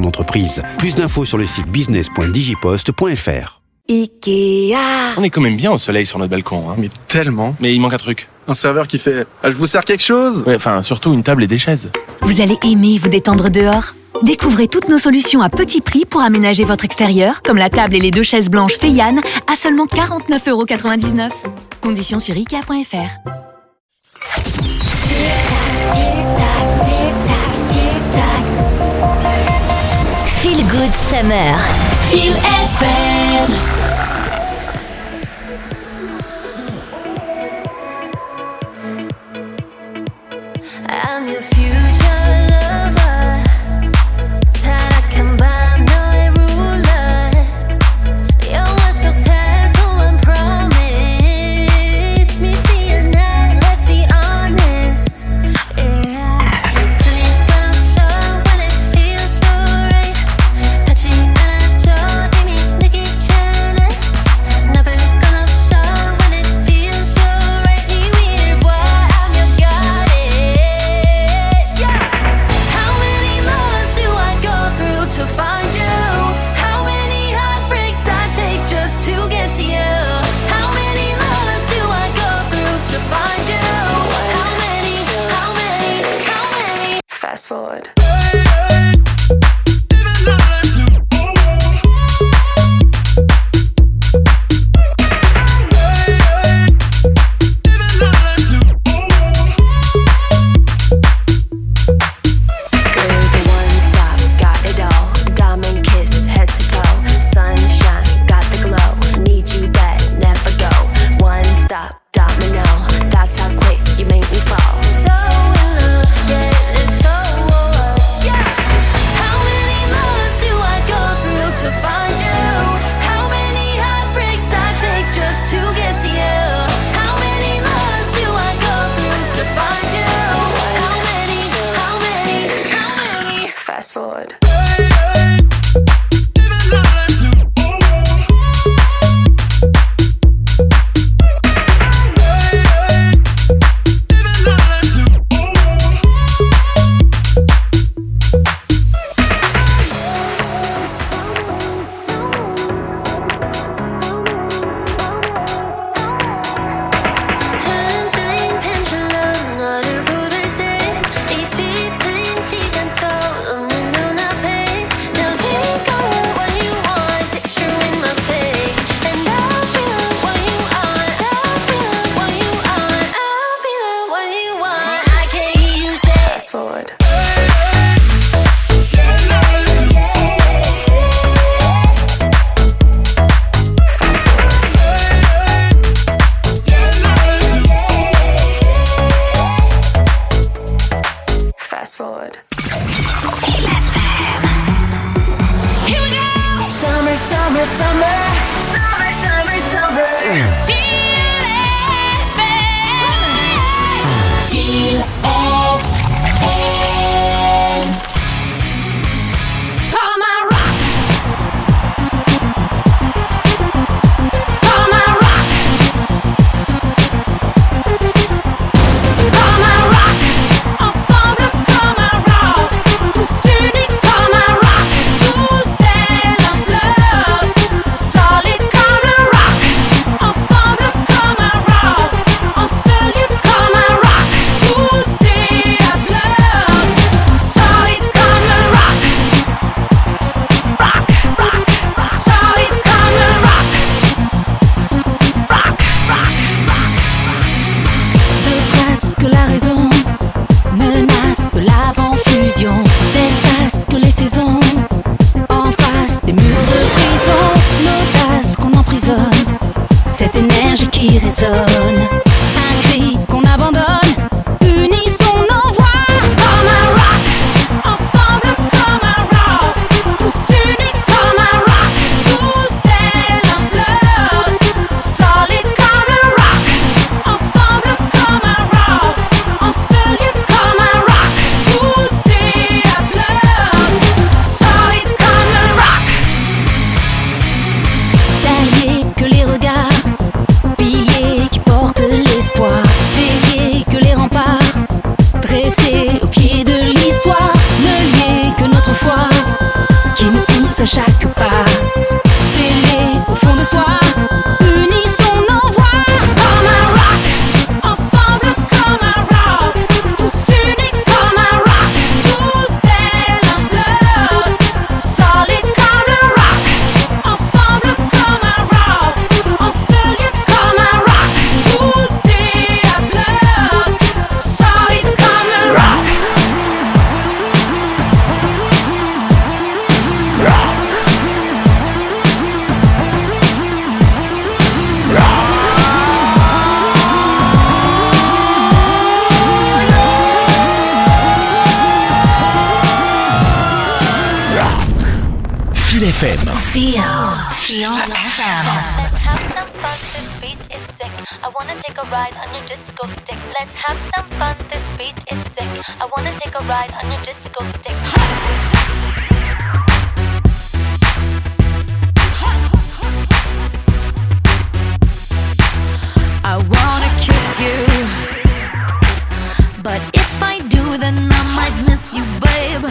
entreprise. Plus d'infos sur le site business.digipost.fr. Ikea. On est quand même bien au soleil sur notre balcon, hein. Mais tellement. Mais il manque un truc. Un serveur qui fait « Je vous sers quelque chose ?» Ouais, enfin, surtout une table et des chaises. Vous allez aimer vous détendre dehors. Découvrez toutes nos solutions à petit prix pour aménager votre extérieur, comme la table et les 2 chaises blanches Feyan à seulement 49,99 €. Conditions sur Ikea.fr. Feel Good Summer. Feel FM. I'm your future lover. 타락한 밤 너의 ruler. 영화 속 달콤한 promise. 믿지 않아, let's be honest. Yeah. 틀린 건 없어 when it feels so right. 닿지 않아도 이미 느끼잖아. 나쁠 건 없어 when it feels so right. 네 위를 봐, I'm your goddess. Yeah. How many loves do I go through to find you? How many heartbreaks I take just to get to you? How many loves do I go through to find you? How many? Fast forward. Girl, the one stop, got it all. Diamond kiss, head to toe. Sunshine, got the glow. Need you back, never go. One stop, domino. That's how quick you make me fall. So in love, yeah, it's so yeah. How many loves do I go through to find you? How many heartbreaks I take just to get to you? How many loves do I go through to find you? How many? Fast forward. 흔들린 펜슬로 너를 부를 때 이 뒤틀린 시간 속 웃는 눈앞에 넌 이거야 what you want picture in my face and I'll be like what you want I'll be like what you want I'll be like what you want I can't hear you say fast forward. Fast forward. Here we go. Summer, summer, summer. Summer, summer, summer. Feel FM. Feel FM. All my rock. All my rock. All my rock. Ensemble comme un rock, tous unis comme un rock, tous tel un bloc, solide comme le rock. Ensemble comme un rock, en seul lieu comme un rock, tous des à bloc, solide comme le rock. Rock, rock, solide comme le rock. Rock, rock, rock. De presque la raison. Menace de l'avant-fusion, l'espace que les saisons en face des murs de prison, l'audace qu'on emprisonne, cette énergie qui résonne, un cri qu'on abandonne, unissons nos voix comme un rock, ensemble comme un rock, tous unis comme un rock, tous tel un bloc, solide comme le rock, ensemble comme un rock, en seul lieu comme un rock, tous des à bloc, solide comme le rock. Derrière que les regards, piliers qui portent pousse à chaque pas. Scellé au fond de soi, unissons nos voix. Comme un rock, ensemble comme un rock, tous unis comme un rock, tous tel un bloc, solide comme un rock, ensemble comme un rock, en seul lieu comme un rock, tous des à bloc, solide comme un rock. Feel FM. Feel FM. Let's have some fun, this beat is sick. I wanna take a ride on your disco stick. Let's have some fun, this beat is sick. I wanna take a ride on your disco stick. I wanna kiss you, but if I do, then I might miss you, babe.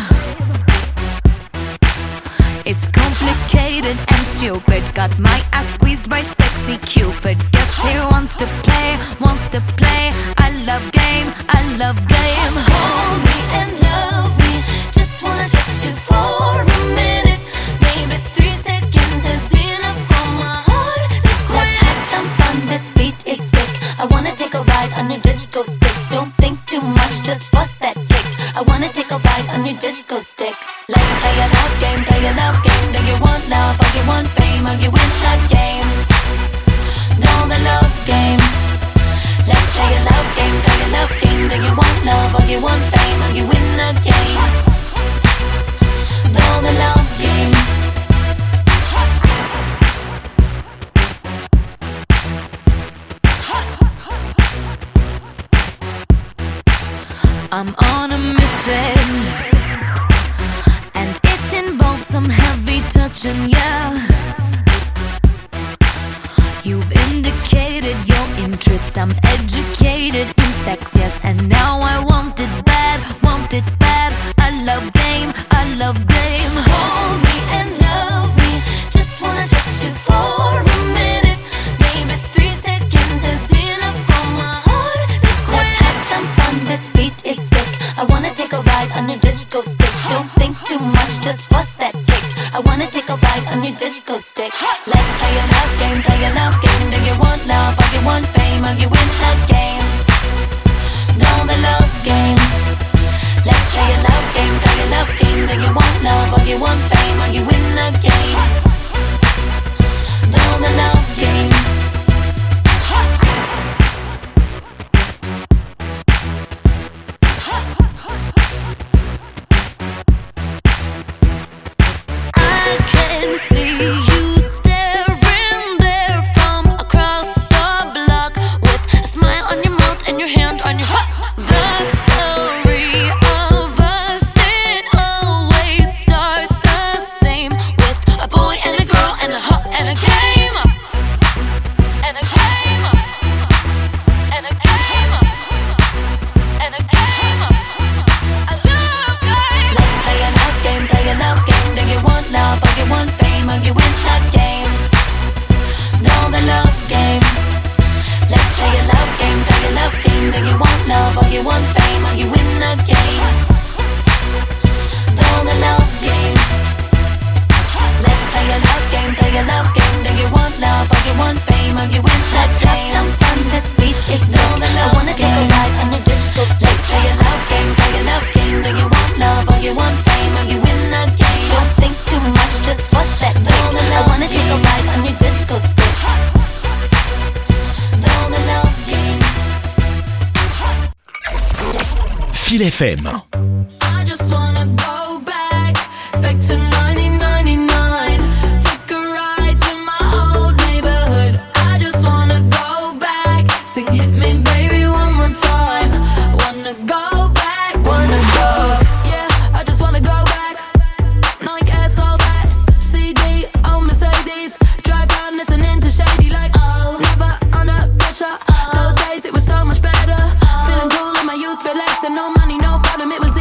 It's complicated and stupid. Got my ass squeezed by sexy Cupid. Guess he wants to play, wants to play. I love game, I love game. Hold me and love me. Just wanna touch you for a minute. Maybe 3 seconds is enough for my heart to quit. Let's have some fun, this beat is sick. I wanna take a ride on your disco stick. Don't think too much, just bust that kick. I wanna take a ride on your disco stick. Let's play a love game, play a love game. Do you want love or you want fame or you win the game? Know the love game. Let's play a love game, play a love game. Do you want love or you want fame or you win the game? Know the love game. I'm on a mission, and it involves some heavy touching, yeah. You've indicated your interest. I'm educated in sex, yes, and now I want it bad, want it bad. I love game, I love game. Hold me and love me. Just wanna touch you for a minute. Maybe 3 seconds is enough for my heart to quit. Let's have some fun, this beat is sick. I wanna take a ride on your disco stick. Don't think too much, just bust that kick. I wanna take a ride on your disco stick. Let's play a love game, play a love game. Do you want love or you want fame or you win the game? Know the love game. Let's play a love game, play a love game. Do you want love or you want fame or you win the game? Know the love game. I can see you staring there from across the block, with a smile on your mouth and your hand on your heart. The story of us, it always starts the same, with a boy and a girl and a hop and a game. And a game. And a game. And a game. I love games. Let's play a love game, play a love game. Do you want love or you want fame or you win the game? Know the love game. Let's play a love game, play a love game. Do you want love or you want fame or you win the game? Know the love game. Let's play a love game, play a love game. Do you want love or you want fame or you win the game? Let's have some fun, this beat is sick. I wanna take a ride on your disco stick. Let's play a love game, play a love game. Do you want love or you want fame or you win the game? Don't think too much, just bust that kick. I wanna take a ride on your disco stick. Know the love game. Feel FM. I just wanna go back to 1999. Take a ride to my old neighborhood. I just wanna go back. Sing hit me baby one more time. Wanna go back, wanna go. Yeah, I just wanna go back. Nike ass all that. CD, oh Mercedes. Drive around listening to Shady like oh. Never under pressure. Those days it was so much better. Feeling cool in my youth, relaxing, no money, no problem. It was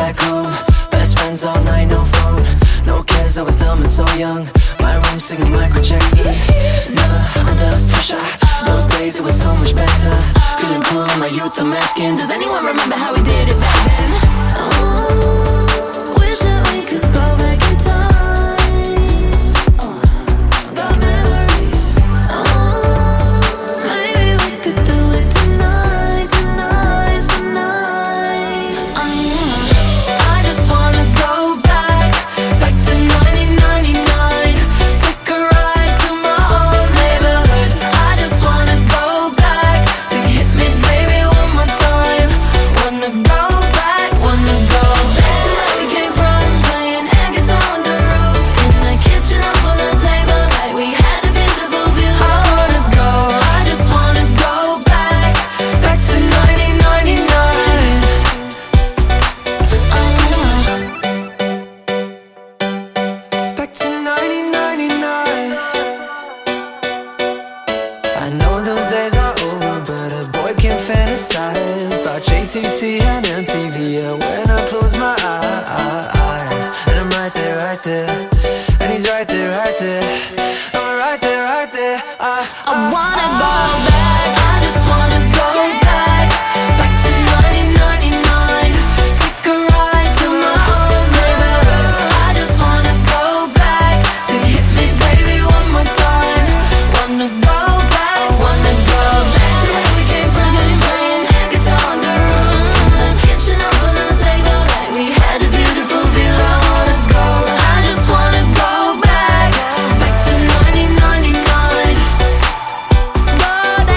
back home. Best friends all night, no phone, no cares, I was dumb and so young. My room singing Michael Jackson. Never under pressure, those days it was so much better. Feeling cool in my youth, I'm asking, does anyone remember how we did it back then? Oh, wish that we could go back in time. Got memories. Maybe we could do it tonight, tonight, tonight. I just wanna go back to 1999. Take a ride to my old neighborhood. I just wanna go back, sing hit me baby one more time. Wanna go back to where we came from, playing air guitar on the roof, in the kitchen up on the table, like we had a beautiful view. I wanna go, I just wanna go back to 1999. Back to 1999. I know those days are over, but a boy can fantasize about JTT and MTV. Yeah, when I close my eyes, and I'm right there, and he's right there, I'm right there. I wanna go back, I just wanna go back to 1999. Take a ride to my old neighborhood. I just wanna go back, sing hit me baby one more time. Wanna go back to where we came from, playing air guitar on the roof, in the kitchen up on the table, like we had a beautiful view. I wanna go, I just wanna go back to 1999. Go back.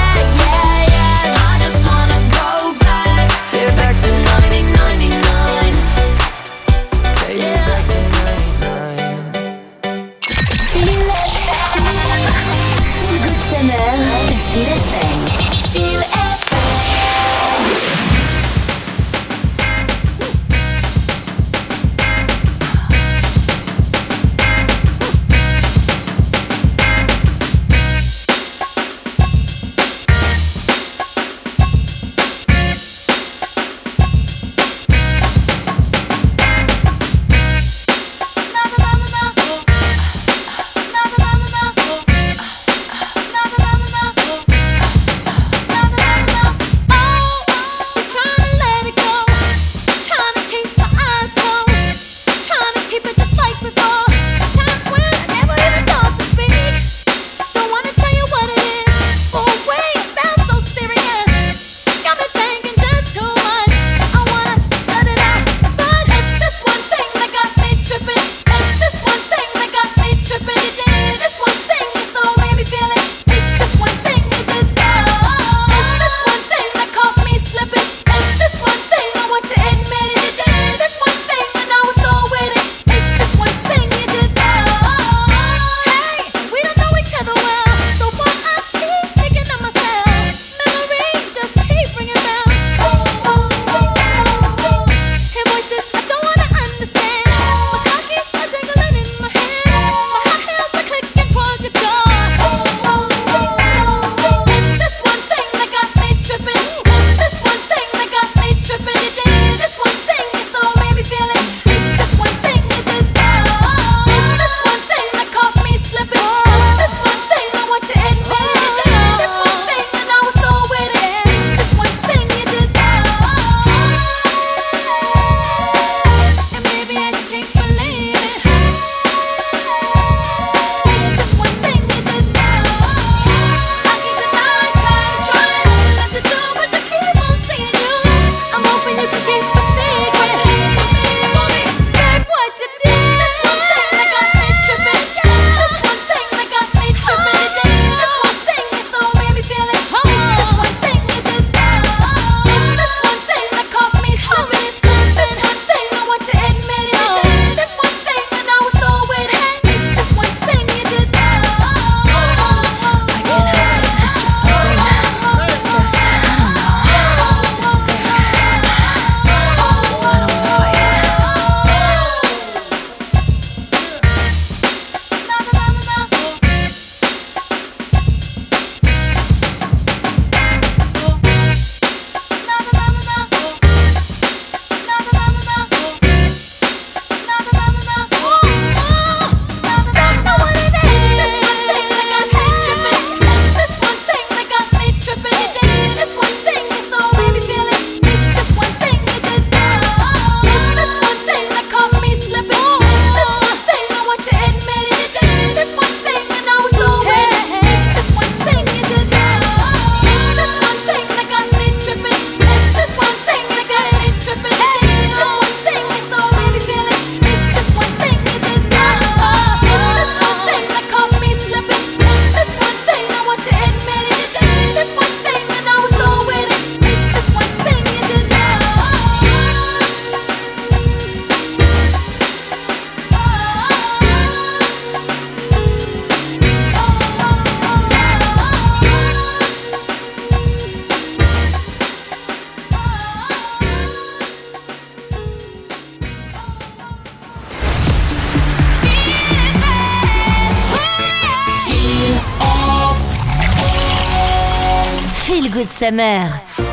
Feel Good Summer.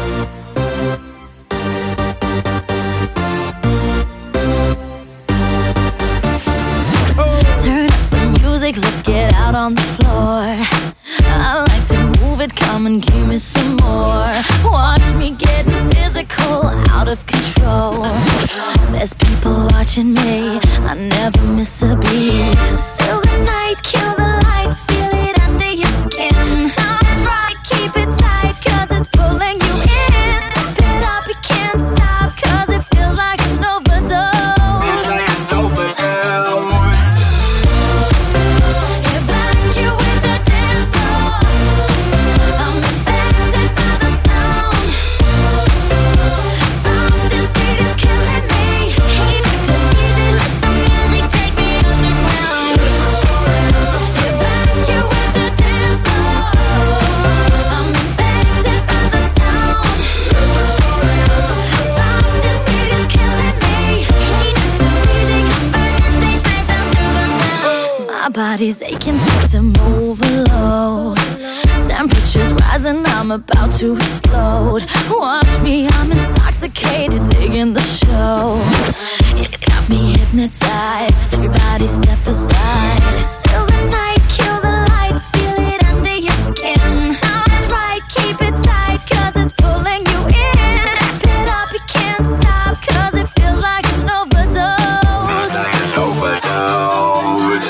Turn up the music, let's get out on the floor. I like to move it, come and give me some more. Watch me getting physical, out of control. There's people watching me, I never miss a beat. Still the night, kill the lights, feel it under your skin. Try, keep it tight, cause it's pulling you in. Pump it up, you can't stop, cause it feels like an overdose. Body's aching, system overload. Temperatures rising, I'm about to explode. Watch me, I'm intoxicated, digging the show. It's got me hypnotized, everybody step aside. Still the night, kill the lights, feel it under your skin. Try, keep it tight, cause it's pulling you in. Wrap it up, you can't stop, cause it feels like an overdose. Feels like an overdose.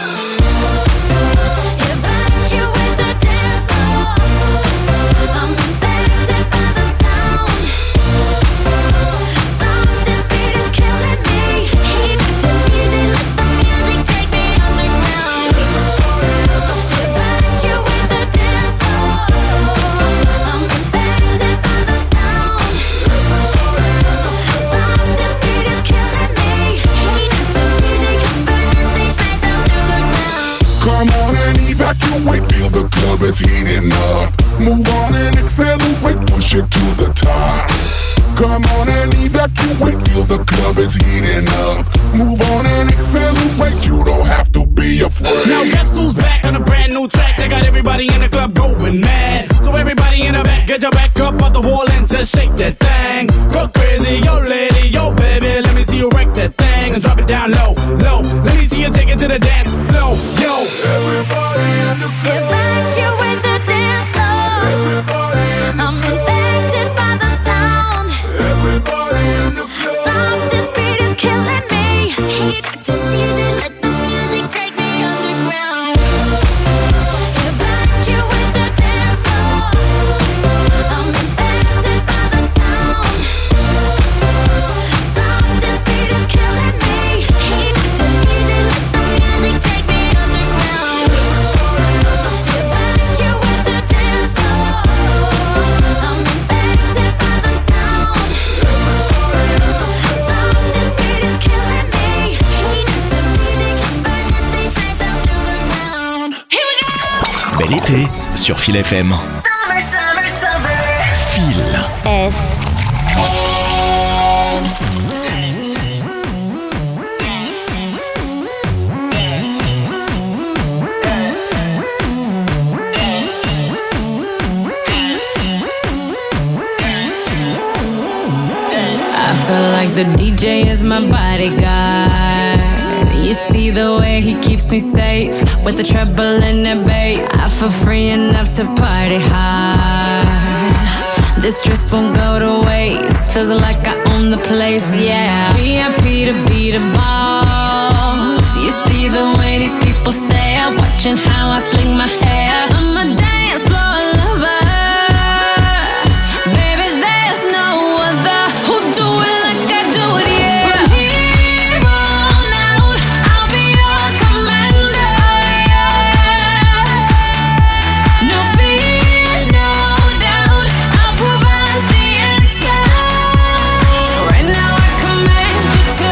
Evacuate, feel the club is heating up. Move on and accelerate, push it to the top. Come on and evacuate, feel the club is heating up. Move on and accelerate, you don't have to be afraid. Now guess who's back on a brand new track? They got everybody in the club going mad. So everybody in the back, get your back up on the wall and just shake that thing. Go crazy, yo lady, yo baby, let me see you wreck that thing and drop it down low, low. Let me see you take it to the dance floor, yo. Everybody in the club, you with the dance floor. Everybody in the I'm infected by the sound. Everybody in the club. Stop, this beat is killing me. Hey, Dr. DJ, let the music take me underground. You with the dance floor. I'm infected by the sound. Stop, this beat is killing me. Hey, Dr. DJ, let the music take me underground. You with the dance floor. I'm infected by the sound. Stop, this beat is killing me. Hey, Dr. DJ, can burn this beat straight down to the ground. Here we go. Bel été sur Feel FM. Summer, summer, summer. Feel. F. I feel like the DJ is my bodyguard. You see the way he keeps me safe with the treble and the bass. I feel free enough to party hard. This stress won't go to waste. Feels like I own the place, yeah. VIP to be the boss. You see the way these people stare, watching how I fling my hair. I'm a dance floor lover. Baby, there's no other who do it like I do it, yeah. From here on out, I'll be your commander, yeah. No fear, no doubt, I'll provide the answer. Right now I command you to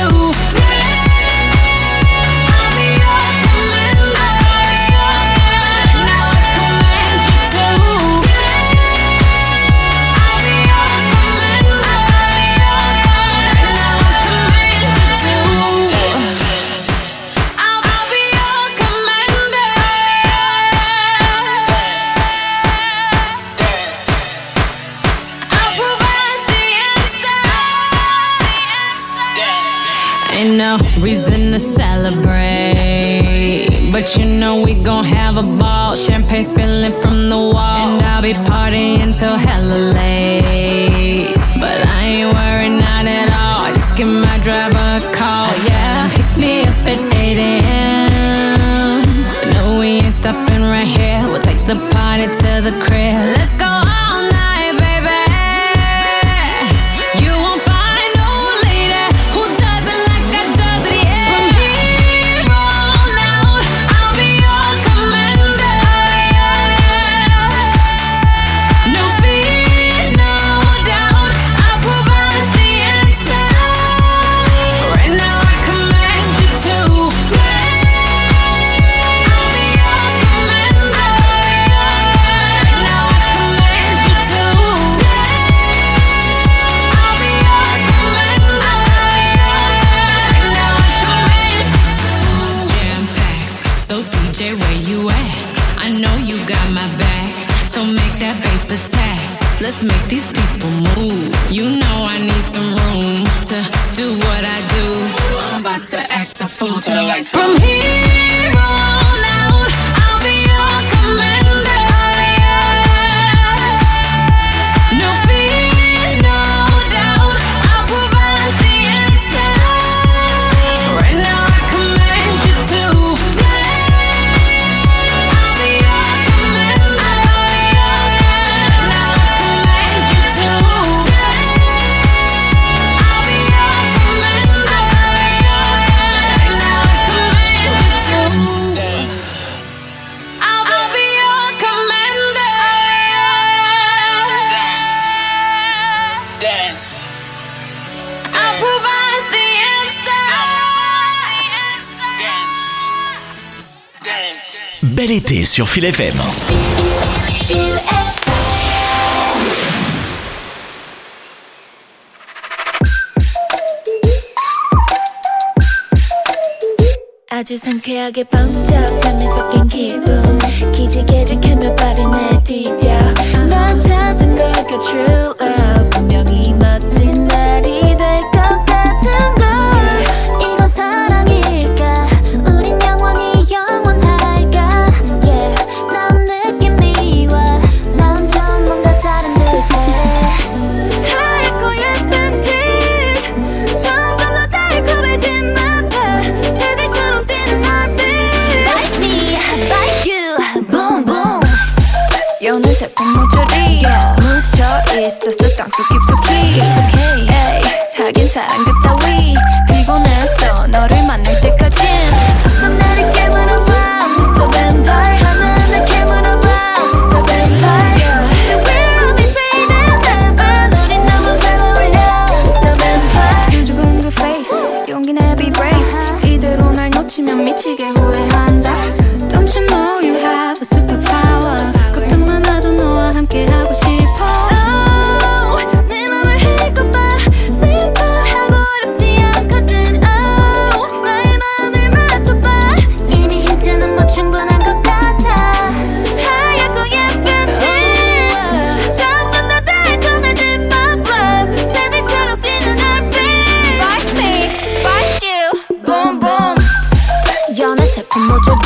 dance. I'll be your commander, right now reason to celebrate. But you know we gon' have a ball, champagne spilling from the wall, and I'll be partying till hella late. But I ain't worried, not at all. Just give my driver a call, yeah. Pick me up at 8 a.m. No, we ain't stopping right here. We'll take the party to the crib. Let's go all night, baby. You won't find no lady who does it like I does it, yeah. From here on out, I'll be your commander. No fear, no doubt, I'll provide the answer. Right now I command you to dance. I'll be your commander. Right now I command you to dance. I'll be your commander. Right now I command you to. It's jam-packed, so DJ, where you at? I know you got my back, so make that bass attack. Let's make these people move. You know I need some room to do what I do. I'm about to act a fool to the lights. From here on out, I'll be your commander. No fear, no doubt, I'll provide the answer. Right now I command you to dance. I'll be your commander. Right now I command you to dance. I'll be your commander. Right now I command you to dance. I'll be your commander. Dance. I'll provide the answer. Dance. Bel été sur Fil FM. 아주 상쾌하게 번쩍 잠에서 깬 기분 기지개를 켜며 발을 내디뎌 난 찾은 걸까 true love 분명히 멋진 날이 될 것 같은 걸 이건 사랑일까 우린 영원히 영원할까 yeah 난 느낌이 와 난 좀 뭔가 다른 듯해 하얗고 예쁜 빛 점점 더 달콤해진 맘 새들처럼 뛰는 날빛 Bite me, bite you, boom boom 여는 새콤 모조리 묻혀있었어 땅속 깊숙이 에이, 하긴 사랑 그따위 피곤했어 너를 만날 때까진 어서 나를 깨물어봐 Mr. Vampire 하나하나 깨물어봐 Mr. Vampire The we're always waiting heaven 우린 너무 잘 어울려 Mr. Vampire 수줍은 그 face 용기 내 be brave 이대로 날 놓치면 미치게 후회한다 Don't you know you have the superpower 걱정 많아도 너와 함께 하고 싶어 Oh 내 맘을 읽어봐 Simple하고 어렵지 않거든 Oh 나의 마음을 맞춰봐 이미 힌트는 뭐 충분한 것 같아 하얗고 예쁜 빛 점점 더 달콤해진 my blood 새들처럼 뛰는 날빛 Bite me, bite you, boom boom 연애 슬픈 모조리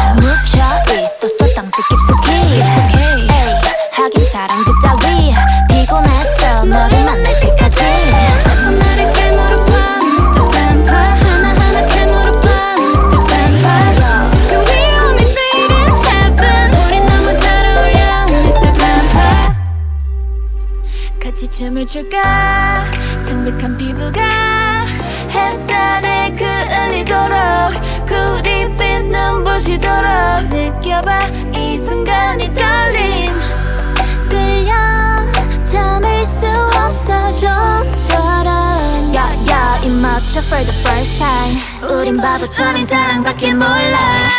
묻혀있었어 땅속 깊숙이 에이, 하긴 사랑 그따위 피곤했어 너를 만날 때까지 어서 나를 깨물어봐 Mr. Vampire 하나하나 깨물어봐 Mr. Vampire 그 we're always waiting heaven 우린 너무 잘 어울려 Mr. Vampire 같이 춤을 출까 창백한 피부가 햇살에 그을리도록 구릿빛 눈부시도록 느껴봐 이 순간이 떨림 끌려 참을 수 없어 좀처럼 야야 입 맞춰 for the first time 우린 바보처럼 사랑밖에 몰라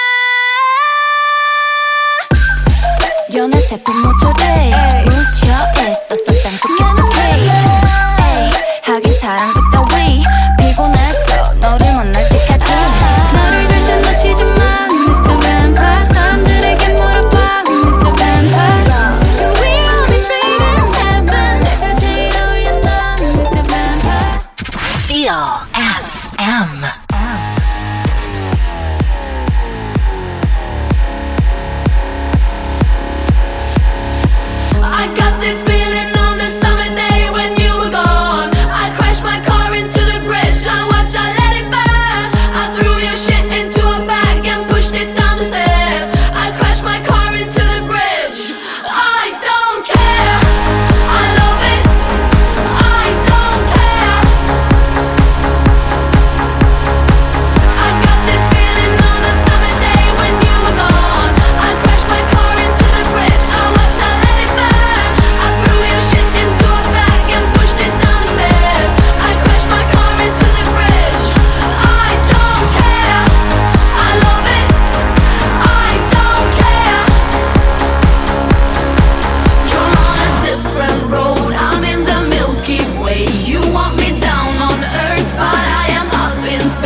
연애 세포 모조리 묻혀있었어 땅속 깊숙이 에이, 하긴 사랑 그따위 피곤했어 너를 만날 때까지 너를 절대 놓치지 마 Mr. Vampire 사람들에게 물어봐 Mr. Vampire We're always waiting heaven 내가 제일 어울려 넌 Mr. Vampire Feel FM.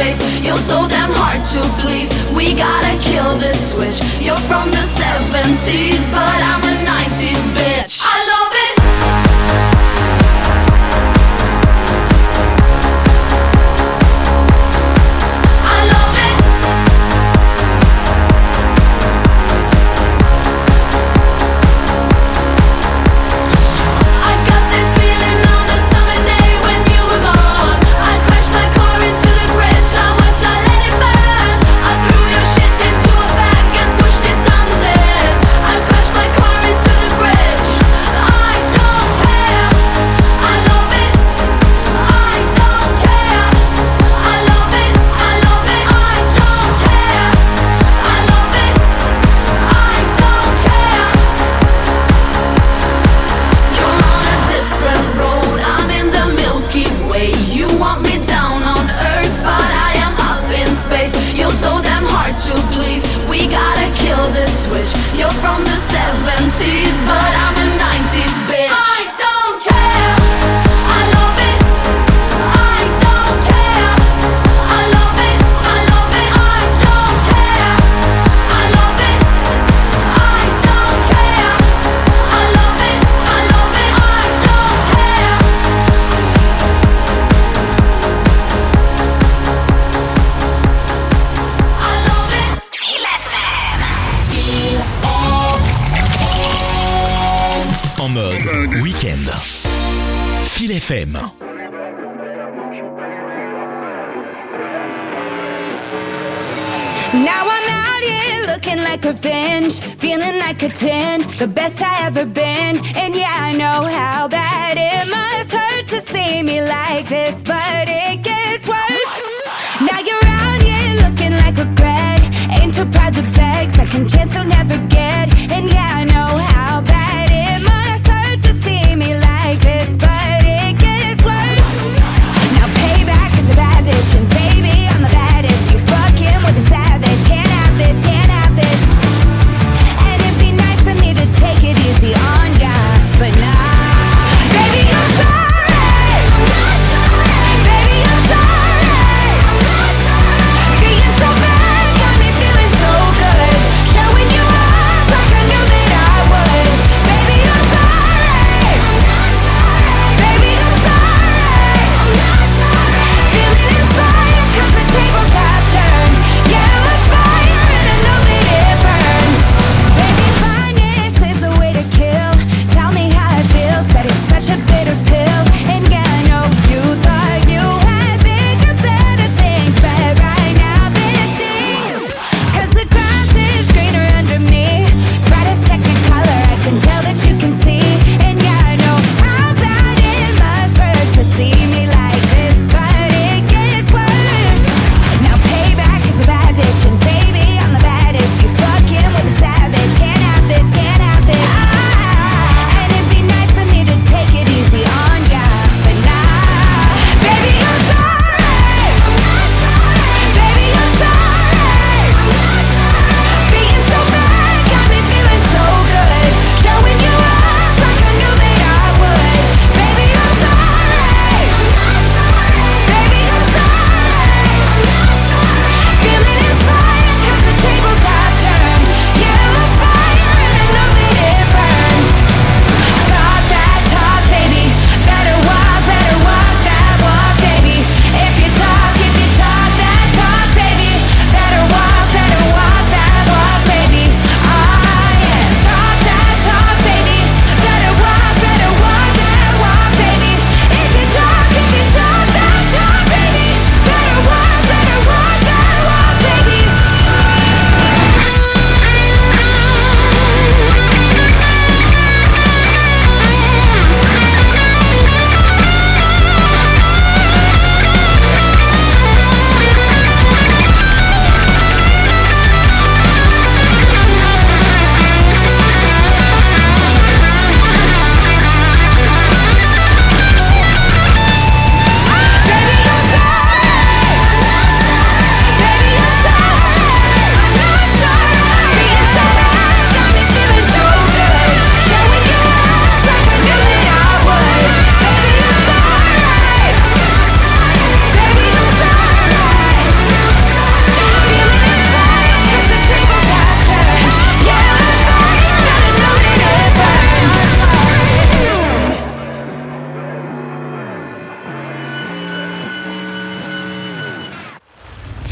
space. You're so damn hard to please. We gotta kill this switch. You're from the 70s, but I'm a 90s bitch. I love it. You're from the 70s, but I'm a 90s bitch. I don't care. I love it. I don't care. I love it. I love it. I don't care. I love it. I don't care. I love it. I love it. I don't care. I love it. Feel FM. Feel En mode week-end. Feel FM. Now I'm out here looking like revenge, feeling like a 10, the best I ever been. And yeah, I know how bad it must hurt to see me like this, but it gets worse. Now you're out here looking like regret, ain't too proud to beg, second chance you'll never get. And yeah, I know how bad it must hurt to see me like this, but it gets worse. Now payback is a bad bitch, and baby, I'm the baddest. You fucking with a savage, can't have this, can't have this. And it'd be nice of me to take it easy on ya, but nah. Baby, I'm sorry, I'm not sorry. Baby, I'm sorry, I'm not sorry. Being so bad got me feeling so good, showing you up like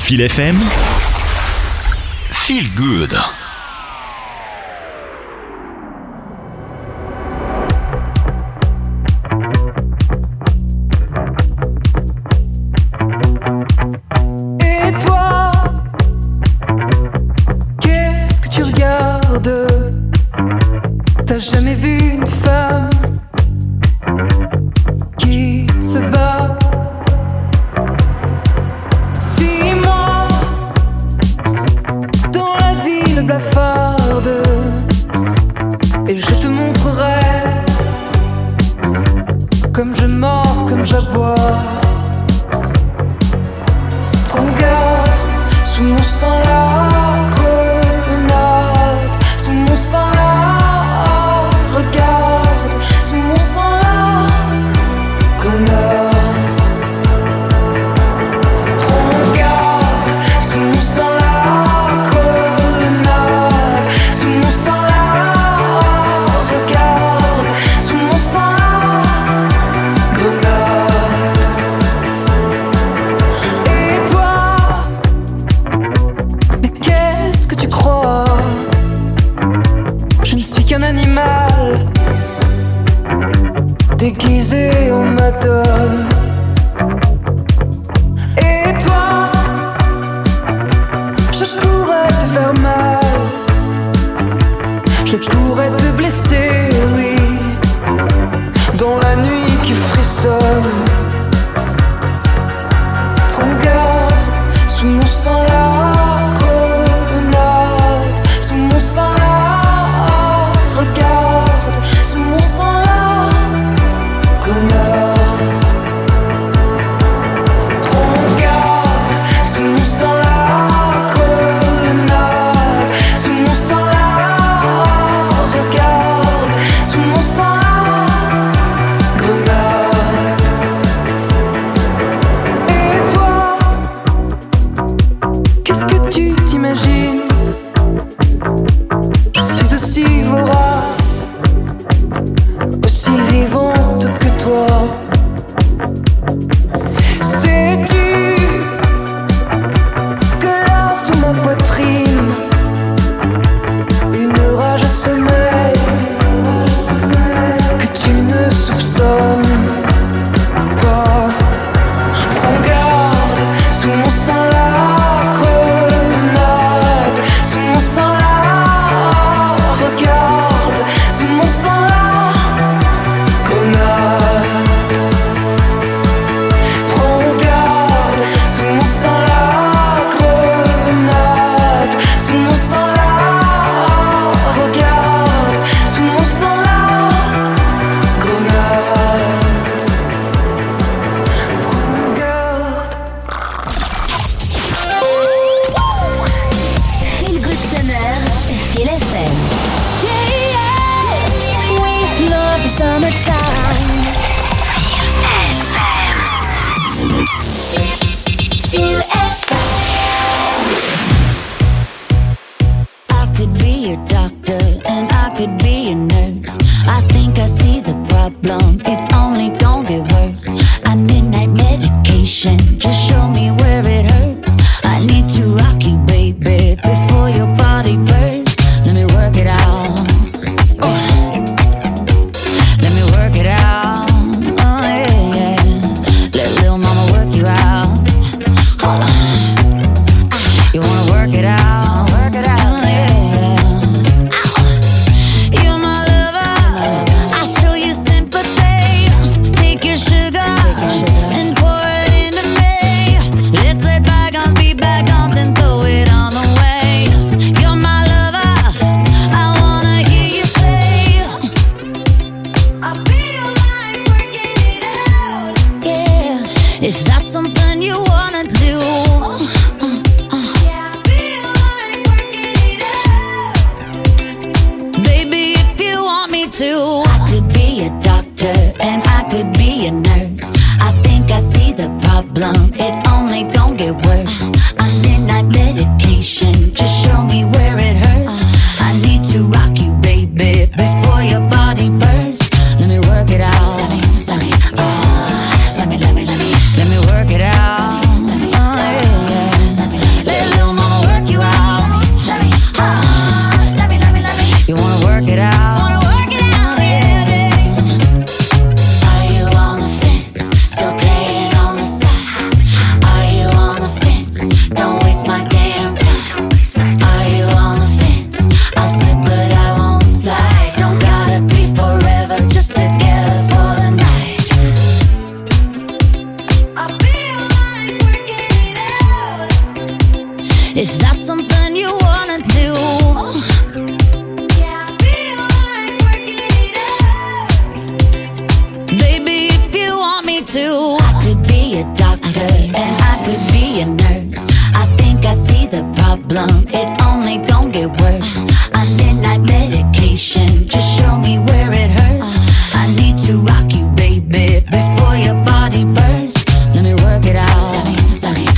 Feel FM, Feel Good. Et toi, qu'est-ce que tu regardes? T'as jamais vu une femme qui se bat? Suis-moi dans la ville blafarde et je te montrerai comme je mords, comme j'aboie. Prends garde, sous mon sang la grenade, sous mon sang la regarde, sous mon sang la grenade. Prends garde, sous mon sang la grenade, sous mon sang la regarde, sous mon sang la grenade. Et toi, mais qu'est-ce que tu crois? Je ne suis qu'un animal déguisé en madone. Et toi, je pourrais te faire mal, je pourrais te blesser, oui, dans la nuit qui frissonne. Prends garde, sous mon sang la grenade, sous mon sang la regarde, sous mon sang la grenade. Prends garde, sous mon sang la grenade, sous mon sang la regarde, sous mon sang la grenade. Et toi, qu'est-ce que tu t'imagines? Je suis aussi vorace, aussi vivante que toi. Sais-tu que là sous ma poitrine, une rage sommeille que tu ne soupçonnes pas? Prends garde, sous mon sang la grenade, sous mon sang la regarde, sous mon sang la grenade. Prends garde, sous mon sang la grenade, sous mon sang la regarde, sous mon sang la grenade. Prends garde. Feel Good Summer, Feel FM. We love the summertime. Feel FM. I could be a doctor and I could be a nurse. I think I see the problem, it's only gonna get worse. I midnight medication, just show me where it hurts. I need to rock you, baby, before your body bursts. Let me work it out. Let me work it out. Oh yeah, yeah. Let little mama work you out. Hold on. You wanna work it out? Work it out. Yeah. You're my lover. I show you sympathy. Take your sugar and pour it into me. Let's let bygones be bygones and throw it on the way. You're my lover. I wanna hear you say, I feel like working it out. Yeah, if that's something you wanna do. Yeah, I feel like working it out. Baby, if you want me to, I could be a doctor and I could be a nurse. I think I see the problem, it's only gonna get worse. I'm midnight medication, just show me where it hurts. I need to rock you, baby, before your body bursts. Let me work it out. Let me work it out. Oh, yeah, yeah. Is that something you wanna do? Yeah, I feel like working it out. Baby, if you want me to, I could be a doctor and I could be a nurse. I think I see the problem, it's only gonna get worse. A midnight medication, just show me where it hurts. I need to rock you, baby, before your body bursts. Let me work it out. Let me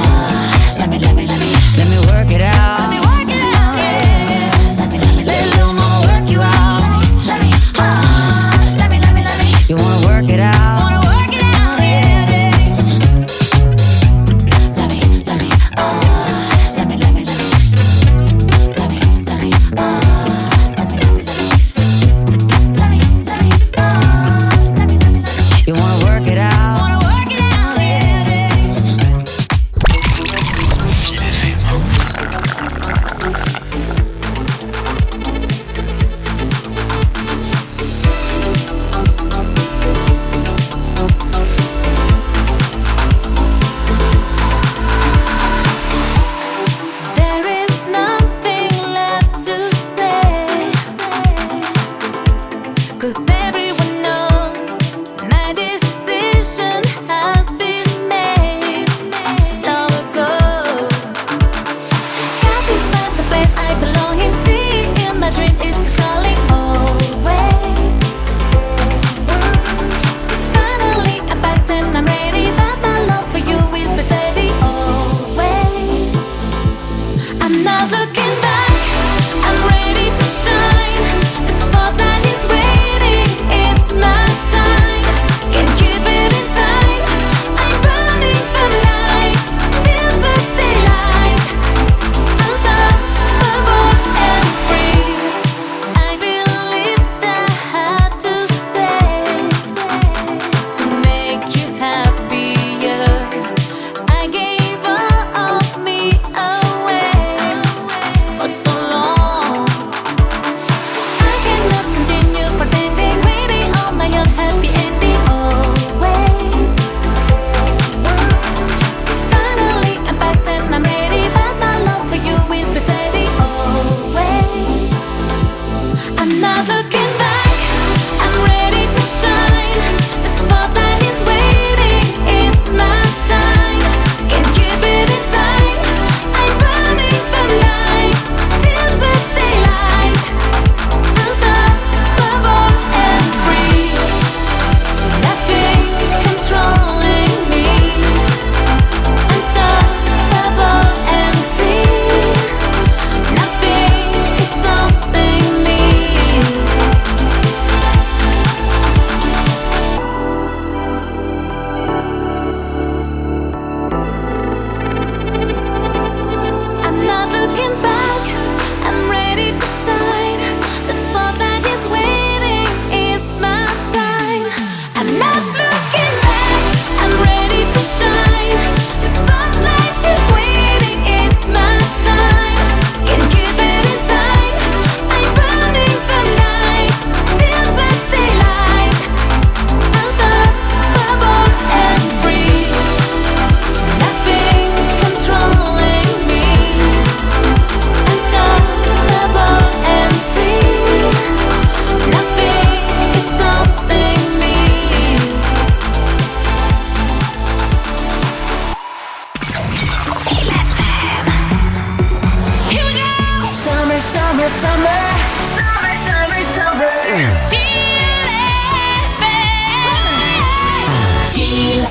work it out. Let me work it out, yeah. Let me little more work you out. Let me you wanna work it out? Wanna work it out, yeah. Let me you wanna work it out? Wanna work it out, yeah. Fil FM. There is nothing left to say, 'cause everyone knows my decision has been made long ago. Got to find the place I belong in, see in my dream is calling always. Finally I'm back and I'm ready, that my love for you will be steady always. I'm not looking back, I'm ready to shine. The spotlight is waiting, it's my time. Can't keep it inside, I'm burning the night till the daylight. Unstoppable and free. I believed I had to stay to make you happier. I gave all of me away for so long. I cannot continue pretending, waiting on my unhappy ending always. Finally I'm back and I'm ready, that my love for you will be steady always. I'm not looking back, I'm ready to shine. The spotlight is waiting, it's my time. Can't keep it inside, I'm burning the night till the daylight. Unstoppable and free. Nothing controlling me. Unstoppable and free. Nothing is stopping me. I'm not looking back, I'm ready to shine. The spotlight is waiting, it's my time. I'm not looking back, I'm ready to shine. The spotlight is waiting, it's my time. Can't keep it inside, I'm burning the night till the daylight. Unstoppable and free. Nothing controlling me. Unstoppable and free. Nothing is stopping me. Here we go. Summer, summer, summer. Summer, summer, summer. Feel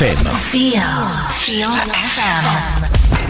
FM. Feel FM.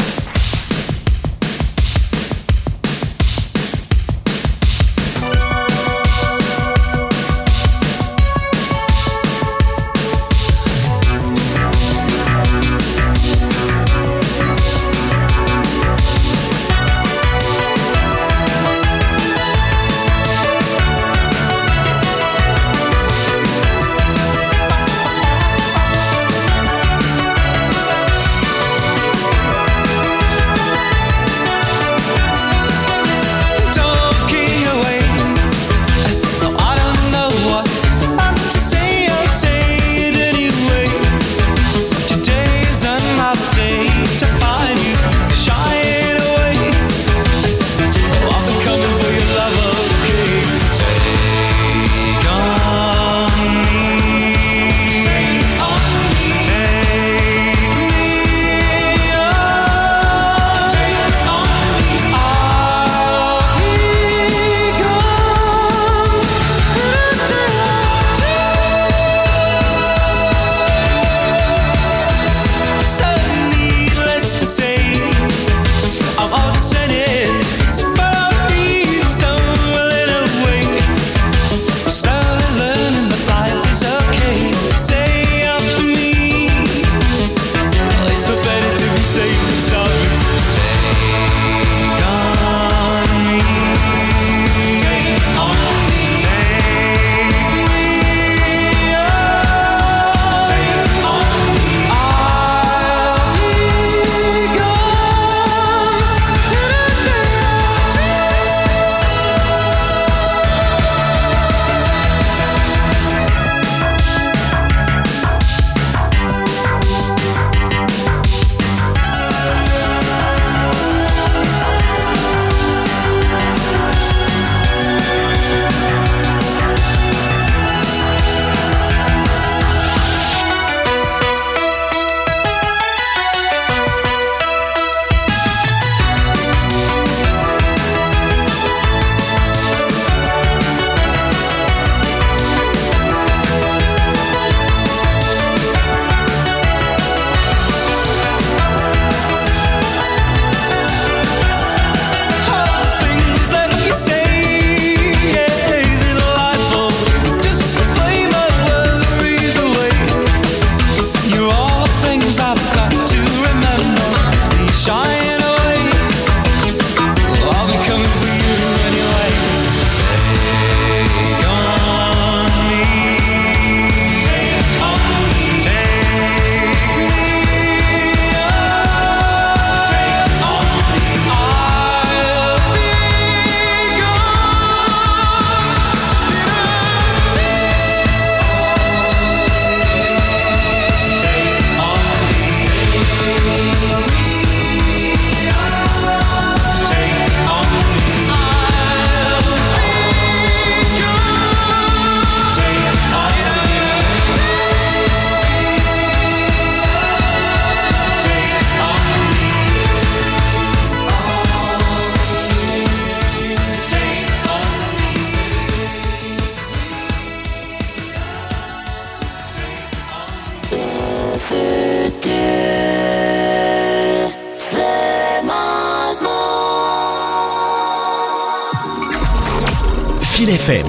Feel FM.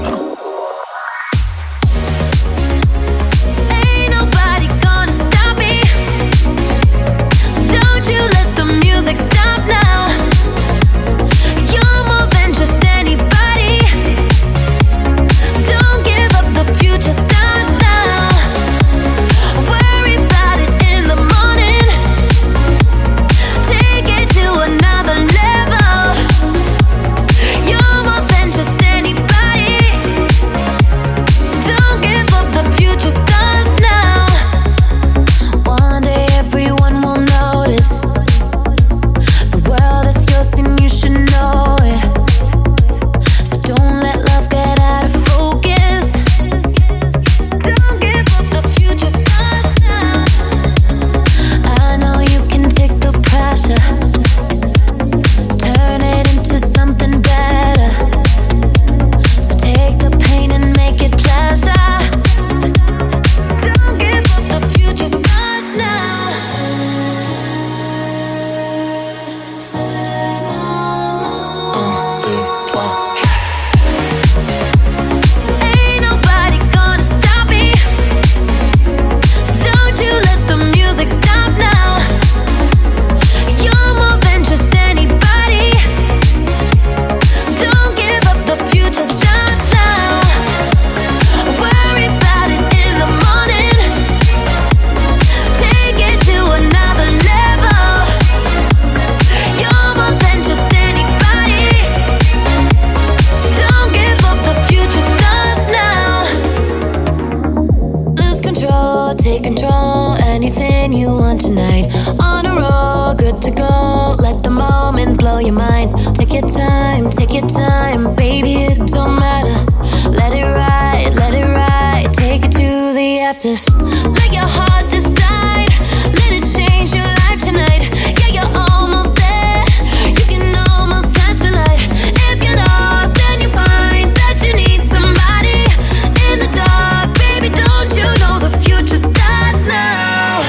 You're more than just anybody. left us. Let your heart decide. Let it change your life tonight. Yeah, you're almost there. You can almost touch the light. If you're lost and you find that you need somebody in the dark, baby, don't you know the future starts now?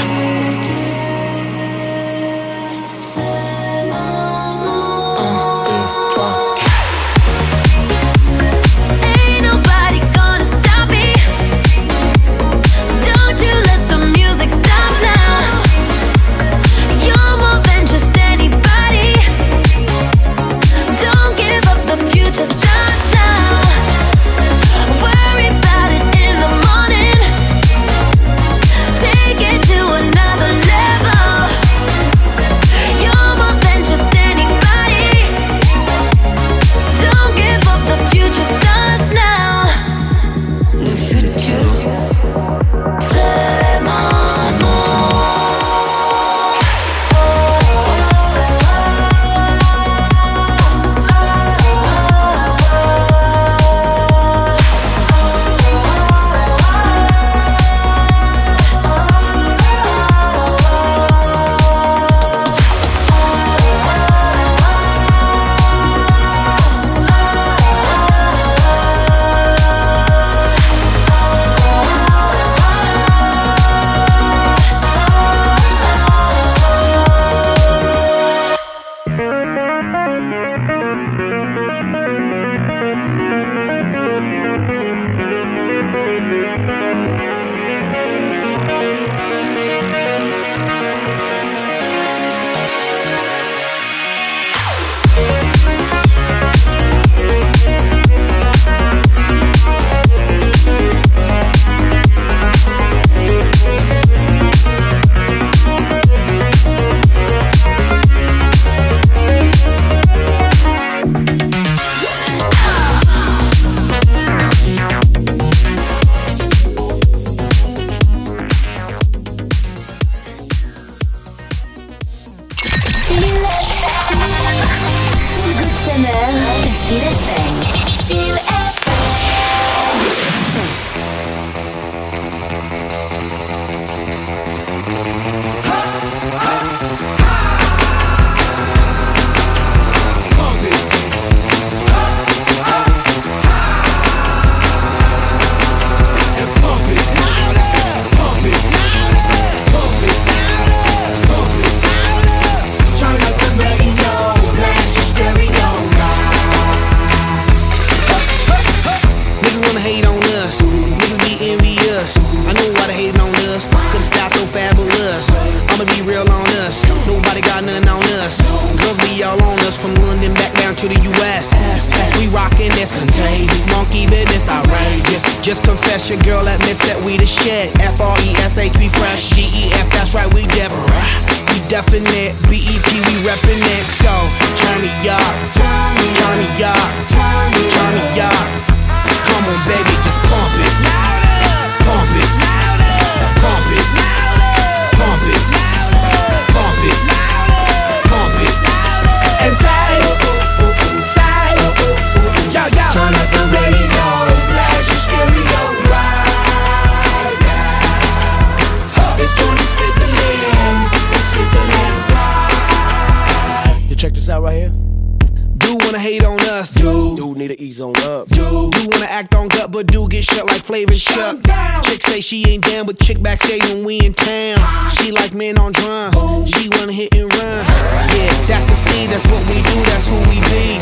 Ain't nobody gonna stop me. Don't you let the music stop now. You're more than just anybody. Don't give up, the future starts now. Worry about it in the morning. Take it to another level. You're more than just anybody. Don't give up, the future starts now. Le futur, c'est maintenant. She ain't down, but chick backstage when we in town. She like men on drums. She wanna hit and run. Yeah, that's the speed, that's what we do, that's who we be.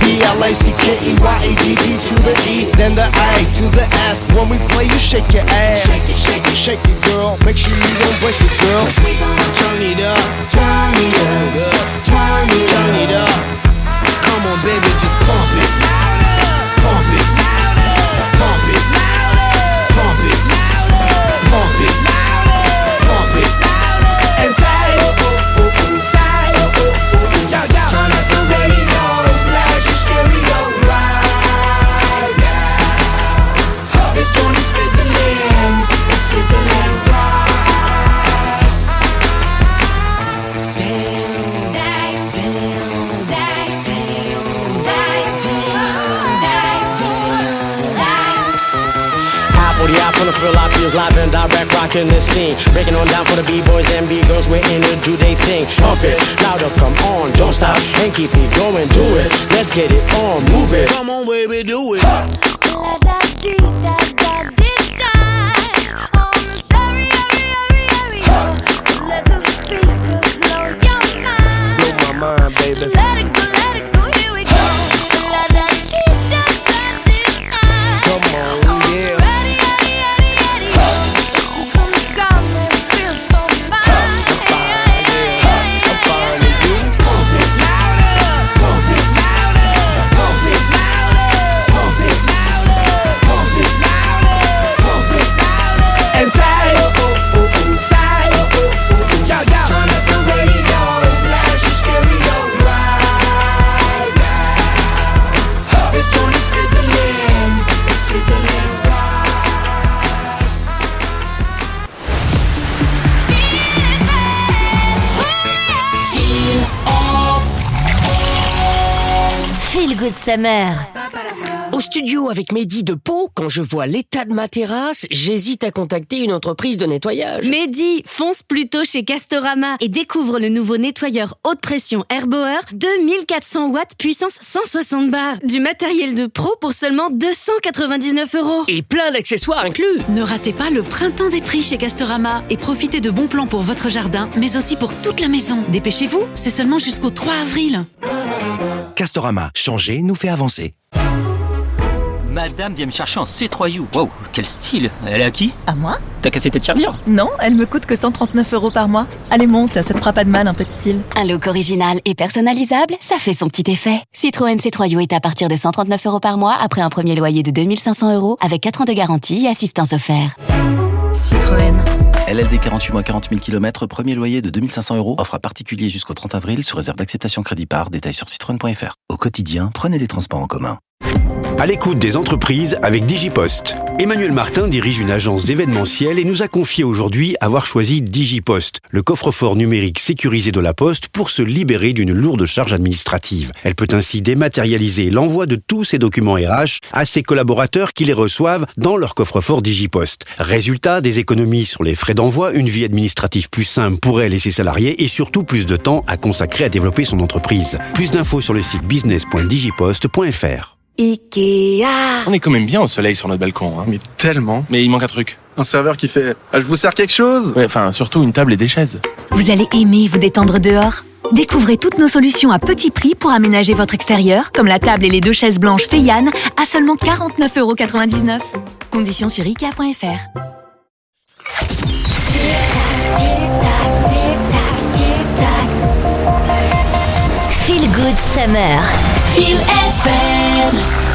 B-L-A-C-K-E-Y-A-D-D to the E, then the A to the S. When we play, you shake your ass. Shake it, shake it, shake it, girl. Make sure you don't break it, girl. Cause we gon' turn it up, turn it up, turn it up. Come on, baby, just pump it, pump it, pump it, pump it. Pump it, pump it, and say, say, yo, yo. Turn up the radio, blast your stereo right now. This joint is fizzling, it's sizzling right. Damn. real life feels live and direct, rocking the scene. Breaking on down for the B-boys and B-girls, we're in to do they thing. Pump it, louder, come on, don't stop, and keep it going, do it. Let's get it on, move it. Come on, baby, do it. Let the speakers blow your mind. Blow my mind, baby. Let it go, here we go. La da dee da da dee da. Come on, yeah. Ready. This is some God that feels so fine. I'm fine with you. Pump it louder, pump it louder, pump it louder, pump it louder, pump it louder, pump it louder. And say, Turn up the radio, blast your stereo right now. This joint is sizzling, it's sizzling Feel Good Summer. Au studio avec Mehdi de Pau, quand je vois l'état de ma terrasse, j'hésite à contacter une entreprise de nettoyage. Mehdi, fonce plutôt chez Castorama et découvre le nouveau nettoyeur haute pression Airbower, 2400 watts, puissance 160 bars. Du matériel de pro pour seulement 299 €. Et plein d'accessoires inclus. Ne ratez pas le printemps des prix chez Castorama et profitez de bons plans pour votre jardin, mais aussi pour toute la maison. Dépêchez-vous, c'est seulement jusqu'au 3 avril. Castorama, changer nous fait avancer. Madame vient me chercher en C3U. Wow, quel style. Elle est à qui? À moi? T'as cassé tes tirelires? Non, elle me coûte que 139 € par mois. Allez, monte, ça te fera pas de mal, un peu de style. Un look original et personnalisable, ça fait son petit effet. Citroën C3U est à partir de 139 € par mois après un premier loyer de 2500 € avec 4 ans de garantie et assistance offerte. Citroën. LLD 48 mois 40 000 km, premier loyer de 2500 €, offre à particulier jusqu'au 30 avril sous réserve d'acceptation crédit par, détails sur citroën.fr. Au quotidien, prenez les transports en commun. À l'écoute des entreprises avec Digipost. Emmanuel Martin dirige une agence d'événementiel et nous a confié aujourd'hui avoir choisi Digipost, le coffre-fort numérique sécurisé de la Poste pour se libérer d'une lourde charge administrative. Elle peut ainsi dématérialiser l'envoi de tous ses documents RH à ses collaborateurs qui les reçoivent dans leur coffre-fort Digipost. Résultat, des économies sur les frais d'envoi, une vie administrative plus simple pour elle et ses salariés et surtout plus de temps à consacrer à développer son entreprise. Plus d'infos sur le site business.digipost.fr. Ikea. On est quand même bien au soleil sur notre balcon, hein. Mais tellement. Mais il manque un truc. Un serveur qui fait « Je vous sers quelque chose ?» Ouais, enfin, surtout une table et des chaises. Vous allez aimer vous détendre dehors. Découvrez toutes nos solutions à petit prix pour aménager votre extérieur, comme la table et les 2 chaises blanches Feyan à seulement 49,99 €. Conditions sur Ikea.fr. Feel Good Summer. Feel FM.